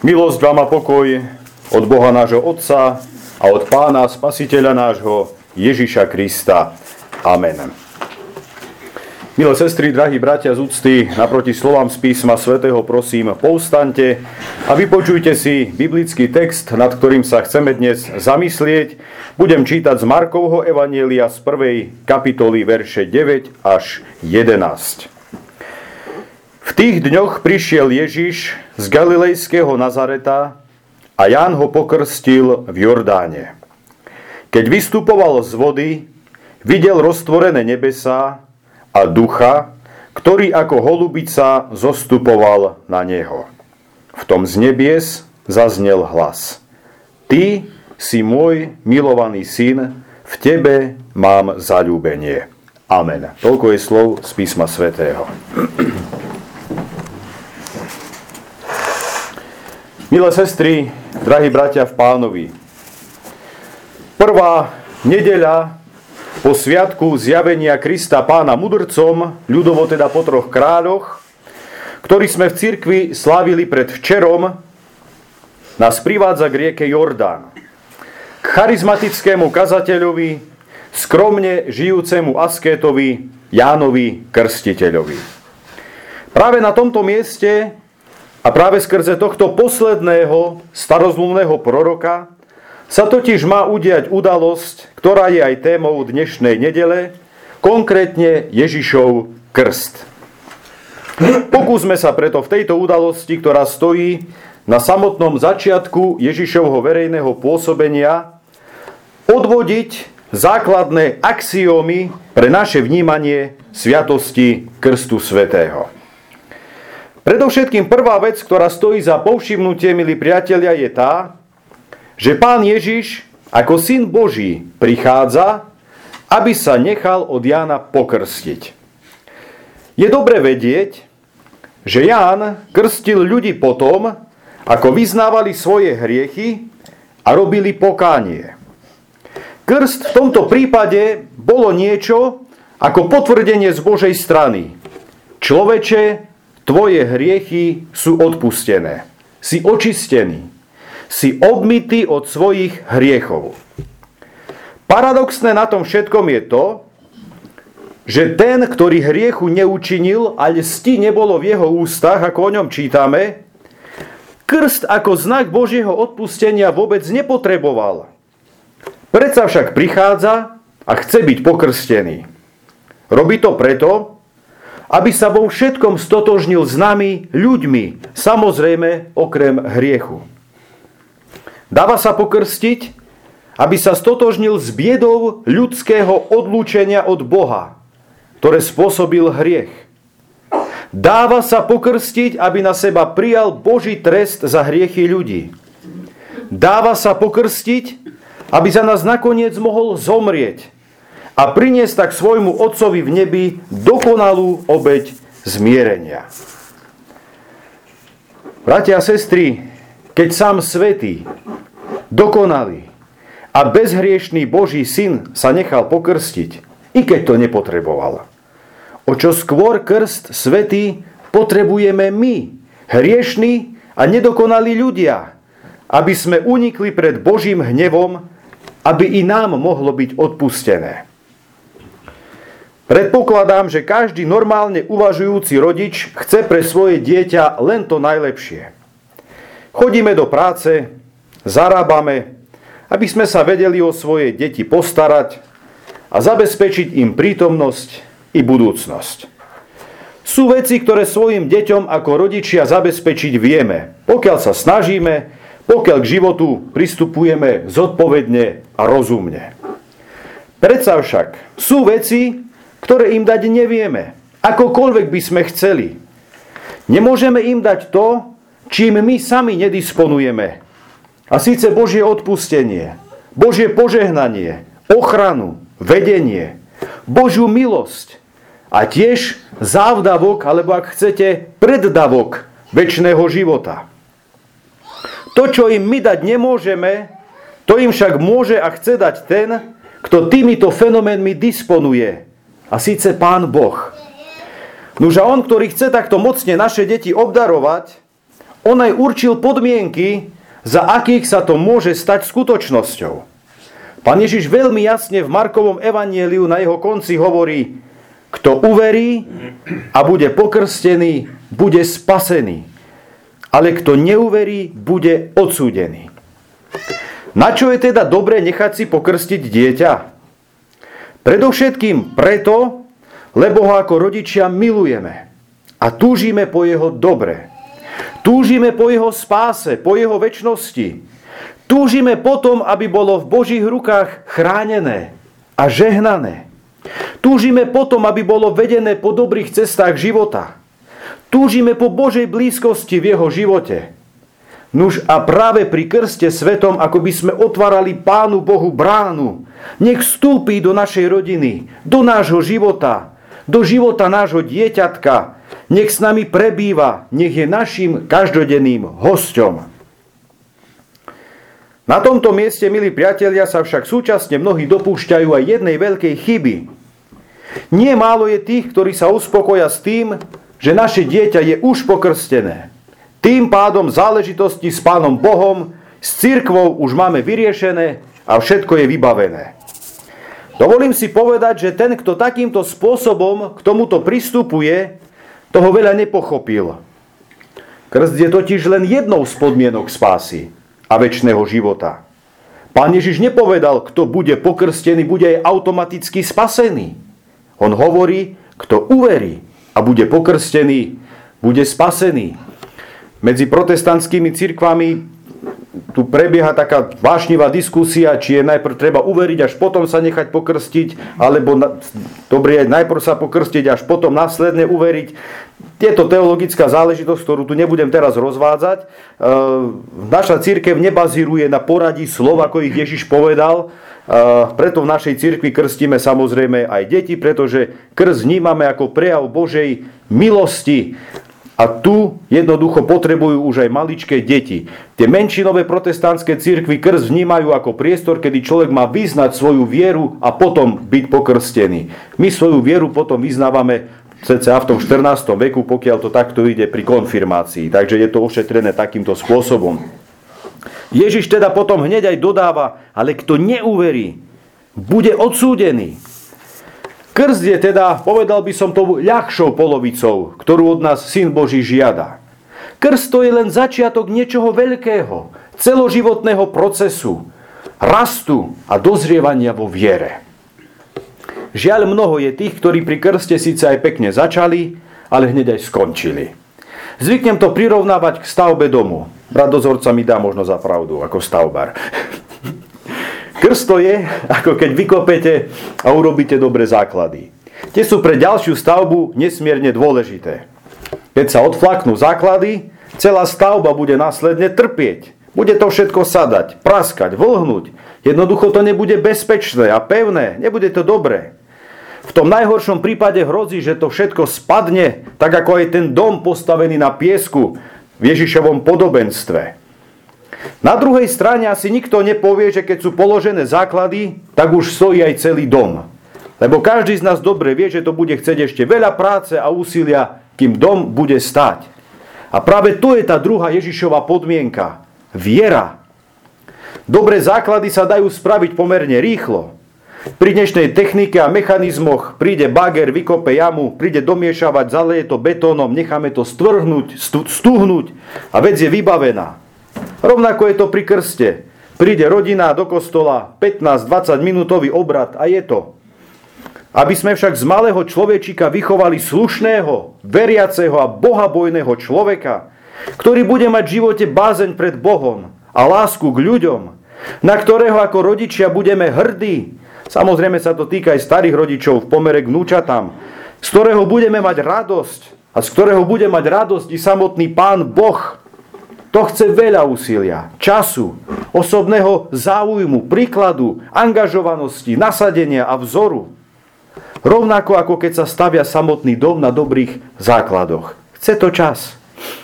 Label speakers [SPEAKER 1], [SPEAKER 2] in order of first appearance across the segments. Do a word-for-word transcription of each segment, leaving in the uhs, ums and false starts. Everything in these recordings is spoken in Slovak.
[SPEAKER 1] Milosť vám a pokoj od Boha nášho Otca a od Pána Spasiteľa nášho Ježiša Krista. Amen. Milé sestry, drahí bratia z úcty, naproti slovám z písma svätého prosím, povstaňte a vypočujte si biblický text, nad ktorým sa chceme dnes zamyslieť. Budem čítať z Markovho evanjelia z prvej kapitoly verše deväť až jedenásť. V tých dňoch prišiel Ježiš z galilejského Nazareta a Ján ho pokrstil v Jordáne. Keď vystupoval z vody, videl roztvorené nebesá a ducha, ktorý ako holubica zostupoval na neho. V tom z nebies zaznel hlas: Ty si môj milovaný syn, v tebe mám zaľúbenie. Amen. Toľko je slov z písma svätého. Milé sestry, drahí bratia v Pánovi, prvá nedeľa po sviatku zjavenia Krista Pána mudrcom, ľudovo teda po troch kráľoch, ktorý sme v cirkvi slávili pred včerom, nás privádza k rieke Jordán. K charizmatickému kazateľovi, skromne žijúcemu askétovi Jánovi Krstiteľovi. Práve na tomto mieste a práve skrze tohto posledného starozmluvného proroka sa totiž má udiať udalosť, ktorá je aj témou dnešnej nedele, konkrétne Ježišov krst. Pokúsme sa preto v tejto udalosti, ktorá stojí na samotnom začiatku Ježišovho verejného pôsobenia, odvodiť základné axiómy pre naše vnímanie sviatosti Krstu svätého. Predovšetkým prvá vec, ktorá stojí za povšimnutie, milí priatelia, je tá, že Pán Ježiš ako Syn Boží prichádza, aby sa nechal od Jána pokrstiť. Je dobre vedieť, že Ján krstil ľudí potom, ako vyznávali svoje hriechy a robili pokánie. Krst v tomto prípade bolo niečo ako potvrdenie z Božej strany. Človeče, tvoje hriechy sú odpustené. Si očistený. Si obmytý od svojich hriechov. Paradoxné na tom všetkom je to, že ten, ktorý hriechu neučinil a lsti nebolo v jeho ústach, ako o ňom čítame, krst ako znak Božieho odpustenia vôbec nepotreboval. Predsa však prichádza a chce byť pokrstený. Robí to preto, aby sa vo všetkom stotožnil s nami, ľuďmi, samozrejme okrem hriechu. Dáva sa pokrstiť, aby sa stotožnil s biedou ľudského odlúčenia od Boha, ktoré spôsobil hriech. Dáva sa pokrstiť, aby na seba prijal Boží trest za hriechy ľudí. Dáva sa pokrstiť, aby za nás nakoniec mohol zomrieť a priniesť tak svojmu Otcovi v nebi dokonalú obeť zmierenia. Bratia a sestry, keď sám svätý, dokonalý a bezhriešný Boží Syn sa nechal pokrstiť, i keď to nepotreboval, o čo skôr krst svätý potrebujeme my, hriešní a nedokonalí ľudia, aby sme unikli pred Božím hnevom, aby i nám mohlo byť odpustené. Predpokladám, že každý normálne uvažujúci rodič chce pre svoje dieťa len to najlepšie. Chodíme do práce, zarábame, aby sme sa vedeli o svoje deti postarať a zabezpečiť im prítomnosť i budúcnosť. Sú veci, ktoré svojim deťom ako rodičia zabezpečiť vieme, pokiaľ sa snažíme, pokiaľ k životu pristupujeme zodpovedne a rozumne. Predsa však sú veci, ktoré im dať nevieme, akokoľvek by sme chceli. Nemôžeme im dať to, čím my sami nedisponujeme. A síce Božie odpustenie, Božie požehnanie, ochranu, vedenie, Božiu milosť a tiež závdavok, alebo ak chcete, preddavok večného života. To, čo im my dať nemôžeme, to im však môže a chce dať ten, kto týmito fenoménmi disponuje. A síce Pán Boh. Nuž a on, ktorý chce takto mocne naše deti obdarovať, On aj určil podmienky, za akých sa to môže stať skutočnosťou. Pán Ježiš veľmi jasne v Markovom evanjeliu na jeho konci hovorí, kto uverí a bude pokrstený, bude spasený. Ale kto neuverí, bude odsúdený. Na čo je teda dobre nechať si pokrstiť dieťa? Predovšetkým preto, lebo ho ako rodičia milujeme a túžime po jeho dobre. Túžime po jeho spáse, po jeho večnosti. Túžime potom, aby bolo v Božích rukách chránené a žehnané. Túžime potom, aby bolo vedené po dobrých cestách života. Túžime po Božej blízkosti v jeho živote. Nuž a práve pri krste svetom, ako by sme otvárali Pánu Bohu bránu, nech vstúpi do našej rodiny, do nášho života, do života nášho dieťatka, nech s nami prebýva, nech je našim každodenným hosťom. Na tomto mieste, milí priatelia, sa však súčasne mnohí dopúšťajú aj jednej veľkej chyby. Nie málo je tých, ktorí sa uspokoja s tým, že naše dieťa je už pokrstené. Tým pádom záležitosti s Pánom Bohom, s cirkvou už máme vyriešené a všetko je vybavené. Dovolím si povedať, že ten, kto takýmto spôsobom k tomuto pristupuje, toho veľa nepochopil. Krst je totiž len jednou z podmienok spásy a večného života. Pán Ježiš nepovedal, kto bude pokrstený, bude aj automaticky spasený. On hovorí, kto uverí a bude pokrstený, bude spasený. Medzi protestantskými cirkvami tu prebieha taká vášnivá diskusia, či je najprv treba uveriť, až potom sa nechať pokrstiť, alebo na, dobre je najprv sa pokrstiť, až potom následne uveriť. Je to teologická záležitosť, ktorú tu nebudem teraz rozvádzať. E, naša cirkev nebazíruje na poradí slov, ako ich Ježiš povedal. E, preto v našej cirkvi krstíme samozrejme aj deti, pretože krst vnímame ako prejav Božej milosti. A tu jednoducho potrebujú už aj maličké deti. Tie menšinové protestantské cirkvi krst vnímajú ako priestor, kedy človek má vyznať svoju vieru a potom byť pokrstený. My svoju vieru potom vyznávame cca v tom štrnástom veku, pokiaľ to takto ide pri konfirmácii. Takže je to ošetrené takýmto spôsobom. Ježiš teda potom hneď aj dodáva, ale kto neuverí, bude odsúdený. Krst je teda, povedal by som to, ľahšou polovicou, ktorú od nás Syn Boží žiada. Krst to je len začiatok niečoho veľkého, celoživotného procesu, rastu a dozrievania vo viere. Žiaľ, mnoho je tých, ktorí pri krste síce aj pekne začali, ale hneď aj skončili. Zvyknem to prirovnávať k stavbe domu. Brat dozorca mi dá možno za pravdu, ako stavbar. Krst to je, ako keď vykopete a urobíte dobré základy. Tie sú pre ďalšiu stavbu nesmierne dôležité. Keď sa odflaknú základy, celá stavba bude následne trpieť. Bude to všetko sadať, praskať, vlhnúť. Jednoducho to nebude bezpečné a pevné, nebude to dobré. V tom najhoršom prípade hrozí, že to všetko spadne, tak ako aj ten dom postavený na piesku v Ježišovom podobenstve. Na druhej strane asi nikto nepovie, že keď sú položené základy, tak už stojí aj celý dom. Lebo každý z nás dobre vie, že to bude chcieť ešte veľa práce a úsilia, kým dom bude stáť. A práve to je tá druhá Ježišova podmienka. Viera. Dobré základy sa dajú spraviť pomerne rýchlo. Pri dnešnej technike a mechanizmoch príde bager, vykope jamu, príde domiešavať, zaleje to betónom, necháme to stvrhnúť, stuhnúť a vec je vybavená. Rovnako je to pri krste. Príde rodina do kostola, pätnásť dvadsať minútový obrad a je to. Aby sme však z malého človečika vychovali slušného, veriaceho a bohabojného človeka, ktorý bude mať v živote bázeň pred Bohom a lásku k ľuďom, na ktorého ako rodičia budeme hrdí. Samozrejme sa to týka aj starých rodičov v pomere k vnúčatám, z ktorého budeme mať radosť a z ktorého bude mať radosť i samotný Pán Boh. To chce veľa úsilia, času, osobného záujmu, príkladu, angažovanosti, nasadenia a vzoru. Rovnako ako keď sa stavia samotný dom na dobrých základoch. Chce to čas.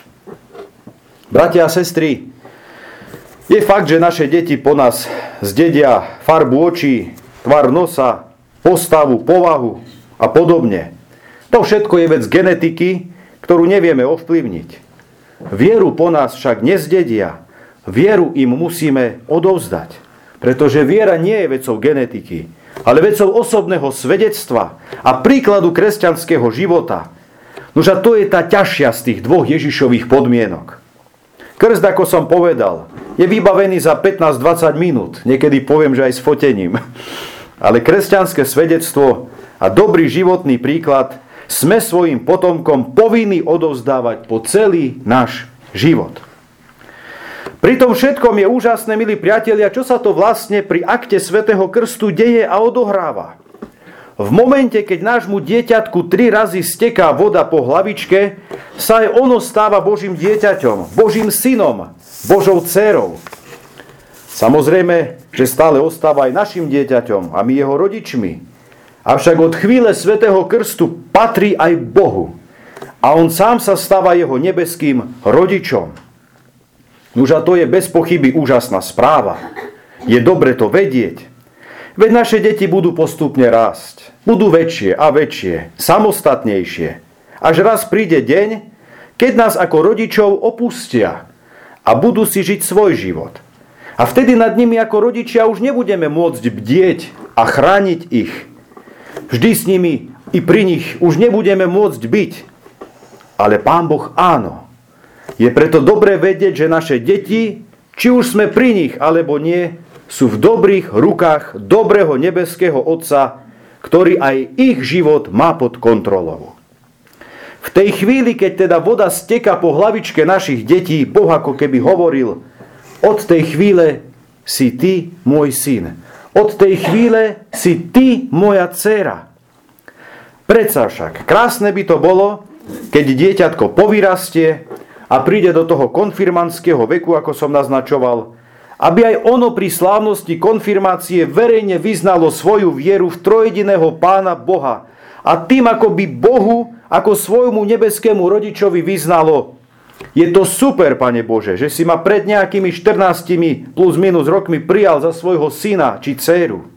[SPEAKER 1] Bratia a sestry, je fakt, že naše deti po nás zdedia farbu očí, tvar nosa, postavu, povahu a podobne. To všetko je vec genetiky, ktorú nevieme ovplyvniť. Vieru po nás však nezdedia. Vieru im musíme odovzdať. Pretože viera nie je vecou genetiky, ale vecou osobného svedectva a príkladu kresťanského života. Nož a to je tá ťažšia z tých dvoch Ježišových podmienok. Krst, ako som povedal, je vybavený za pätnásť dvadsať minút. Niekedy poviem, že aj s fotením. Ale kresťanské svedectvo a dobrý životný príklad sme svojim potomkom povinní odovzdávať po celý náš život. Pri tom všetkom je úžasné, milí priatelia, čo sa to vlastne pri akte svätého krstu deje a odohráva. V momente, keď nášmu dieťatku tri razy steká voda po hlavičke, sa aj ono stáva Božím dieťaťom, Božím synom, Božou dcérou. Samozrejme, že stále ostáva aj našim dieťaťom a my jeho rodičmi. Avšak od chvíle svätého krstu patrí aj Bohu. A on sám sa stáva jeho nebeským rodičom. Nuž a to je bez pochyby úžasná správa. Je dobre to vedieť. Veď naše deti budú postupne rásť. Budú väčšie a väčšie, samostatnejšie. Až raz príde deň, keď nás ako rodičov opustia a budú si žiť svoj život. A vtedy nad nimi ako rodičia už nebudeme môcť bdieť a chrániť ich. Vždy s nimi i pri nich už nebudeme môcť byť. Ale Pán Boh áno. Je preto dobré vedieť, že naše deti, či už sme pri nich alebo nie, sú v dobrých rukách dobrého nebeského Otca, ktorý aj ich život má pod kontrolou. V tej chvíli, keď teda voda steká po hlavičke našich detí, Boh ako keby hovoril: od tej chvíle si ty môj syn. Od tej chvíle si ty moja dcéra. Predsa však, krásne by to bolo, keď dieťatko povyrastie a príde do toho konfirmandského veku, ako som naznačoval, aby aj ono pri slávnosti konfirmácie verejne vyznalo svoju vieru v trojediného Pána Boha a tým ako by Bohu, ako svojmu nebeskému rodičovi vyznalo: je to super, Pane Bože, že si ma pred nejakými štrnástimi plus minus rokmi prijal za svojho syna či dcéru.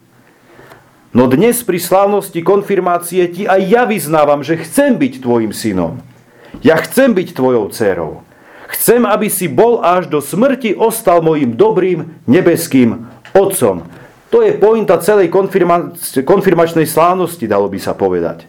[SPEAKER 1] No dnes pri slávnosti konfirmácie ti aj ja vyznávam, že chcem byť tvojim synom. Ja chcem byť tvojou dcérou. Chcem, aby si bol až do smrti ostal mojim dobrým nebeským otcom. To je pointa celej konfirma- konfirmačnej slávnosti, dalo by sa povedať.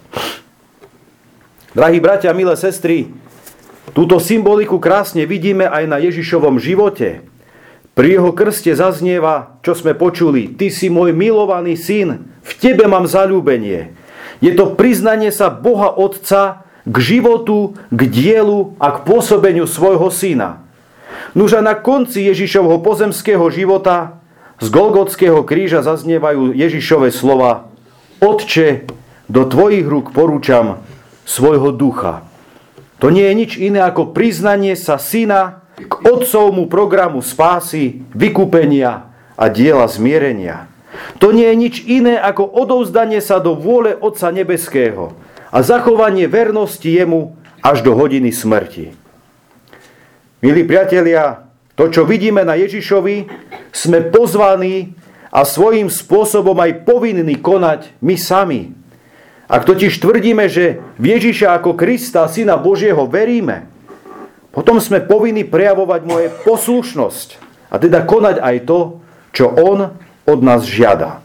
[SPEAKER 1] Drahí bratia, milé sestry, túto symboliku krásne vidíme aj na Ježišovom živote. Pri jeho krste zaznieva, čo sme počuli: ty si môj milovaný syn, v tebe mám zaľúbenie. Je to priznanie sa Boha Otca k životu, k dielu a k pôsobeniu svojho syna. Nuž a na konci Ježišovho pozemského života z Golgotského kríža zaznievajú Ježišove slova: Otče, do tvojich rúk porúčam svojho ducha. To nie je nič iné ako priznanie sa syna k otcovmu programu spásy, vykúpenia a diela zmierenia. To nie je nič iné ako odovzdanie sa do vôle Otca nebeského a zachovanie vernosti jemu až do hodiny smrti. Milí priatelia, to, čo vidíme na Ježišovi, sme pozvaní a svojím spôsobom aj povinní konať my sami. Ak totiž tvrdíme, že v Ježiša ako Krista, Syna Božieho, veríme, potom sme povinní prejavovať moje poslušnosť a teda konať aj to, čo on od nás žiada.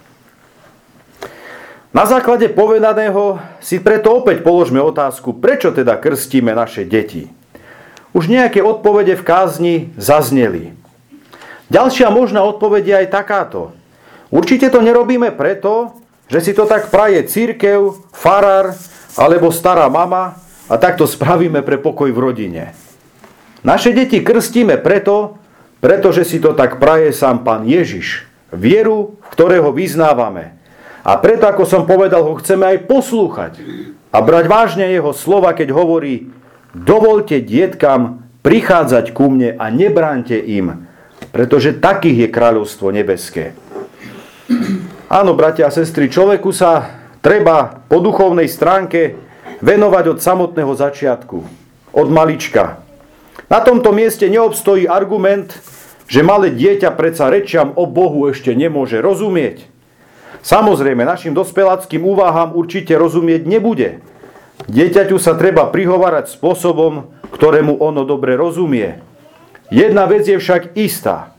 [SPEAKER 1] Na základe povedaného si preto opäť položme otázku, prečo teda krstíme naše deti. Už nejaké odpovede v kázni zazneli. Ďalšia možná odpoveď je aj takáto. Určite to nerobíme preto, že si to tak praje cirkev, farár alebo stará mama a takto spravíme pre pokoj v rodine. Naše deti krstíme preto, pretože si to tak praje sám Pán Ježiš, vieru, v ktorého vyznávame. A preto, ako som povedal, ho chceme aj poslúchať a brať vážne jeho slova, keď hovorí: dovoľte dietkam prichádzať ku mne a nebránte im, pretože takých je kráľovstvo nebeské. Áno, bratia a sestry, človeku sa treba po duchovnej stránke venovať od samotného začiatku, od malička. Na tomto mieste neobstojí argument, že malé dieťa predsa rečiam o Bohu ešte nemôže rozumieť. Samozrejme, našim dospeláckým úvahám určite rozumieť nebude. Dieťaťu sa treba prihovárať spôsobom, ktorému ono dobre rozumie. Jedna vec je však istá.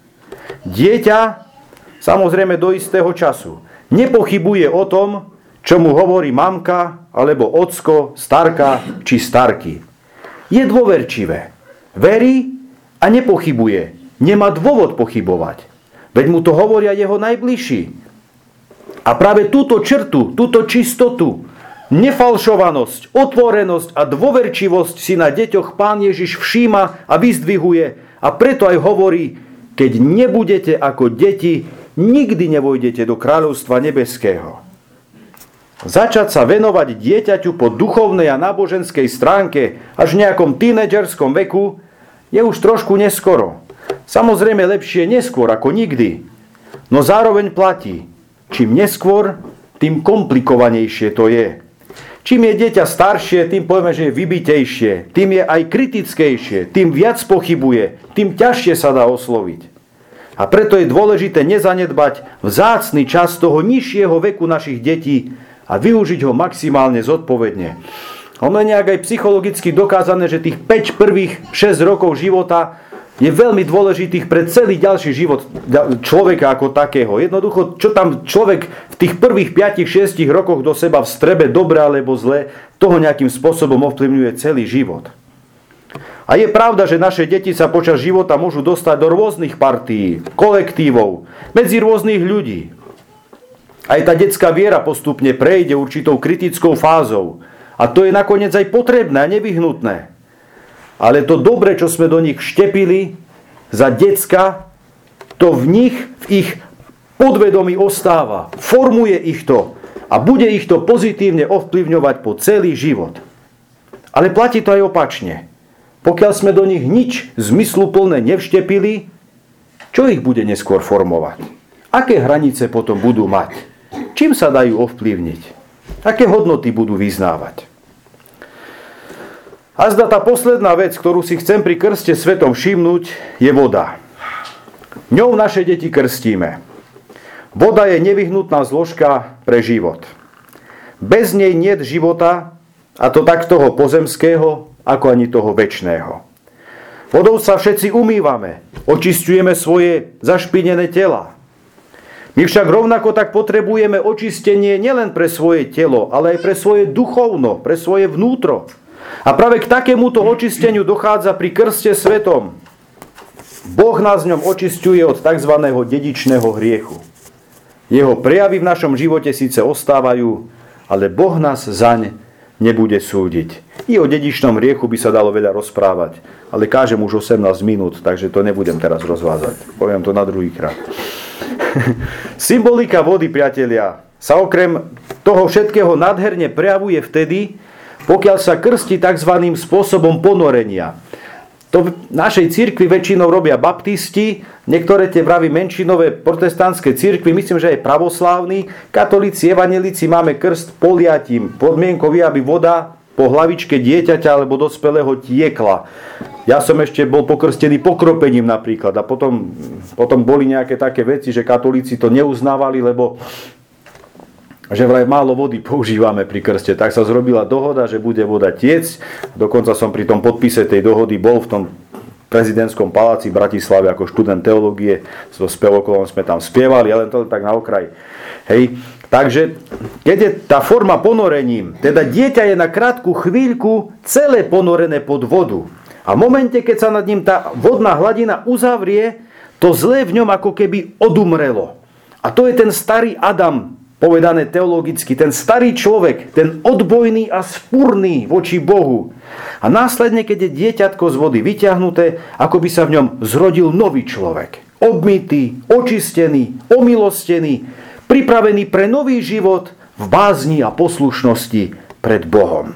[SPEAKER 1] Dieťa, samozrejme do istého času, nepochybuje o tom, čo mu hovorí mamka, alebo ocko, starka či starky. Je dôverčivé. Verí a nepochybuje. Nemá dôvod pochybovať. Veď mu to hovoria jeho najbližší. A práve túto črtu, túto čistotu, nefalšovanosť, otvorenosť a dôverčivosť si na deťoch Pán Ježiš všíma a vyzdvihuje. A preto aj hovorí, keď nebudete ako deti, nikdy nevojdete do kráľovstva nebeského. Začať sa venovať dieťaťu po duchovnej a náboženskej stránke až v nejakom tínedžerskom veku je už trošku neskoro. Samozrejme lepšie neskôr ako nikdy. No zároveň platí, čím neskôr, tým komplikovanejšie to je. Čím je dieťa staršie, tým povieme, že je vybitejšie, tým je aj kritickejšie, tým viac pochybuje, tým ťažšie sa dá osloviť. A preto je dôležité nezanedbať vzácny čas toho nižšieho veku našich detí a využiť ho maximálne zodpovedne. Ono je nejak aj psychologicky dokázané, že tých päť prvých šesť rokov života je veľmi dôležitých pre celý ďalší život človeka ako takého. Jednoducho, čo tam človek v tých prvých päť šesť rokoch do seba vstrebe, dobre alebo zle, toho nejakým spôsobom ovplyvňuje celý život. A je pravda, že naše deti sa počas života môžu dostať do rôznych partií, kolektívov, medzi rôznych ľudí. Aj tá detská viera postupne prejde určitou kritickou fázou. A to je nakoniec aj potrebné a nevyhnutné. Ale to dobre, čo sme do nich vštepili za decka, to v nich, v ich podvedomí ostáva. Formuje ich to a bude ich to pozitívne ovplyvňovať po celý život. Ale platí to aj opačne. Pokiaľ sme do nich nič zmysluplné nevštepili, čo ich bude neskôr formovať? Aké hranice potom budú mať? Čím sa dajú ovplyvniť? Aké hodnoty budú vyznávať? A zda tá posledná vec, ktorú si chcem pri krste svetom všimnúť, je voda. Ňou naše deti krstíme. Voda je nevyhnutná zložka pre život. Bez nej niet života, a to tak toho pozemského, ako ani toho večného. Vodou sa všetci umývame, očisťujeme svoje zašpinené tela. My však rovnako tak potrebujeme očistenie nielen pre svoje telo, ale aj pre svoje duchovno, pre svoje vnútro. A práve k takémuto očisteniu dochádza pri krste svetom. Boh nás v ňom očisťuje od tzv. Dedičného hriechu. Jeho prejavy v našom živote síce ostávajú, ale Boh nás zaň nebude súdiť. I o dedičnom hriechu by sa dalo veľa rozprávať, ale kážem už osemnásť minút, takže to nebudem teraz rozvázať. Poviem to na druhý krát. Symbolika vody, priatelia, sa okrem toho všetkého nádherne prejavuje vtedy, pokiaľ sa krstí tzv. Spôsobom ponorenia. To v našej cirkvi väčšinou robia baptisti, niektoré tie vraví menšinové protestantské cirkvi, myslím, že aj pravoslávni, katolíci, evanjelici máme krst poliatím. Podmienkou je, aby voda po hlavičke dieťaťa alebo dospelého tiekla. Ja som ešte bol pokrstený pokropením napríklad a potom, potom boli nejaké také veci, že katolíci to neuznávali, lebo že vraj málo vody používame pri krste. Tak sa zrobila dohoda, že bude voda tiecť. Dokonca som pri tom podpise tej dohody bol v tom prezidentskom paláci v Bratislave ako študent teológie. So spevokolom sme tam spievali, ale to tak na okraj. Hej. Takže keď je tá forma ponorením, teda dieťa je na krátku chvíľku celé ponorené pod vodu. A v momente, keď sa nad ním tá vodná hladina uzavrie, to zlé v ňom ako keby odumrelo. A to je ten starý Adam, povedané teologicky, ten starý človek, ten odbojný a spúrny voči Bohu. A následne, keď je dieťatko z vody vyťahnuté, ako by sa v ňom zrodil nový človek. Obmytý, očistený, omilostený, pripravený pre nový život v bázni a poslušnosti pred Bohom.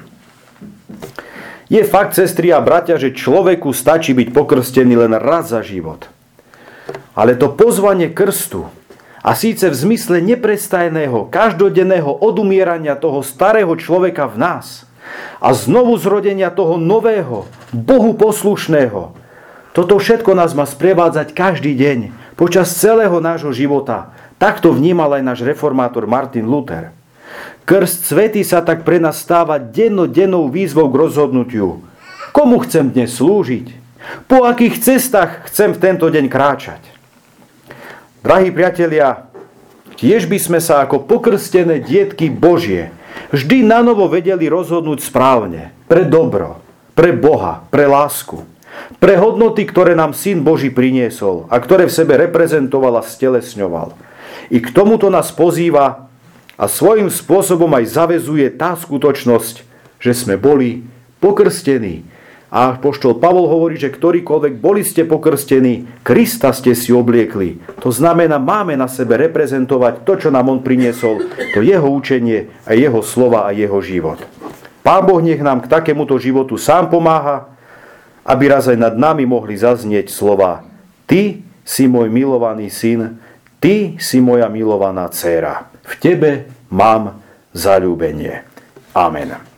[SPEAKER 1] Je fakt, sestry a bratia, že človeku stačí byť pokrstený len raz za život. Ale to pozvanie krstu, a síce v zmysle neprestajného, každodenného odumierania toho starého človeka v nás a znovu zrodenia toho nového, Bohu poslušného, toto všetko nás má sprevádzať každý deň, počas celého nášho života. Takto vnímal aj náš reformátor Martin Luther. Krst svätý sa tak pre nás stáva dennodennou výzvou k rozhodnutiu. Komu chcem dnes slúžiť? Po akých cestách chcem v tento deň kráčať? Drahí priatelia, tiež by sme sa ako pokrstené dietky Božie vždy nanovo vedeli rozhodnúť správne, pre dobro, pre Boha, pre lásku, pre hodnoty, ktoré nám Syn Boží priniesol a ktoré v sebe reprezentoval a stelesňoval. I k tomuto nás pozýva a svojím spôsobom aj zavezuje tá skutočnosť, že sme boli pokrstení. A apoštol Pavol hovorí, že ktorýkoľvek boli ste pokrstení, Krista ste si obliekli. To znamená, máme na sebe reprezentovať to, čo nám on priniesol, to jeho učenie a jeho slova a jeho život. Pán Boh nech nám k takémuto životu sám pomáha, aby raz aj nad nami mohli zaznieť slova: Ty si môj milovaný syn, ty si moja milovaná dcéra. V tebe mám zaľúbenie. Amen.